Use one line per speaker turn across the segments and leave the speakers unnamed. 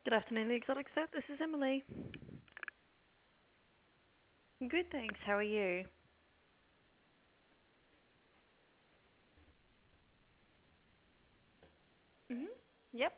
Good afternoon, the Exotic Set. This is Emily. Good, thanks. How are you? Yep.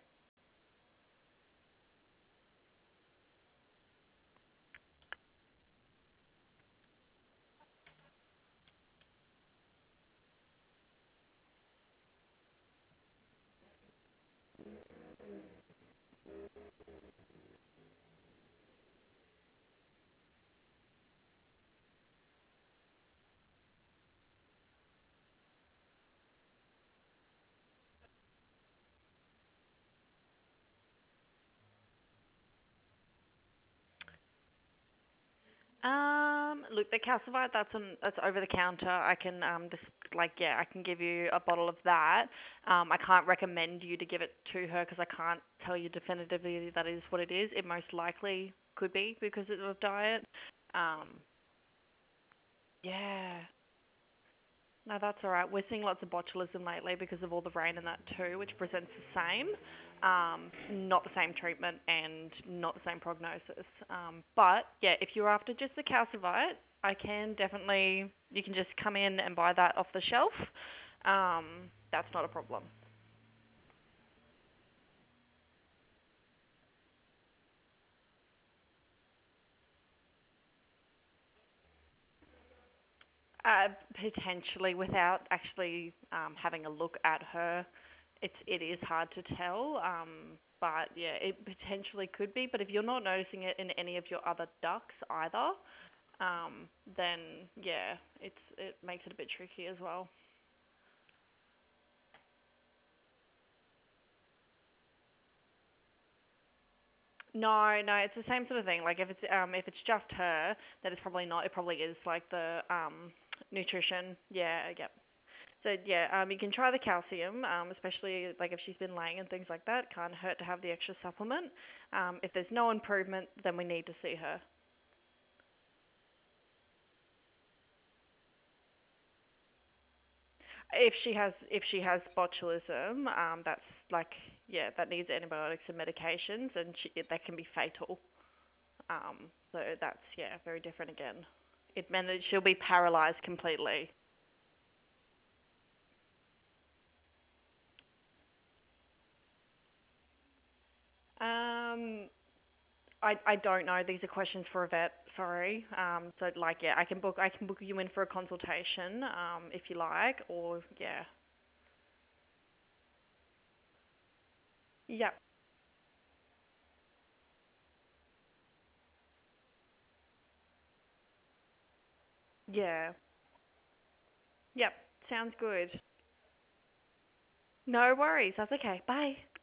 Look, the calcivite that's over the counter. I can just I can give you a bottle of that. I can't recommend you to give it to her because I can't tell you definitively that is what it is. It most likely could be because of diet. Um, yeah. No, that's all right. We're seeing lots of botulism lately because of all the rain and that too, which presents the same. Not the same treatment and not the same prognosis. But yeah, if you're after just the calcivite, I can definitely, you can just come in and buy that off the shelf. That's not a problem. Potentially, without actually having a look at her, it is hard to tell. But yeah, it potentially could be. But if you're not noticing it in any of your other ducks either, then yeah, it makes it a bit tricky as well. No, no, it's the same sort of thing. Like if it's just her, then it's probably not. It probably is like the nutrition. Yeah, yep. So yeah, you can try the calcium, especially like if she's been laying and things like that. Can't hurt to have the extra supplement. If there's no improvement, then we need to see her. If she has botulism, that's like yeah, that needs antibiotics and medications, and that can be fatal. So that's yeah, very different again. It meant that she'll be paralyzed completely. Um, I don't know. These are questions for a vet. Sorry. So like yeah, I can book you in for a consultation. If you like, or yeah, yep, yeah, yep. Sounds good. No worries. That's okay. Bye.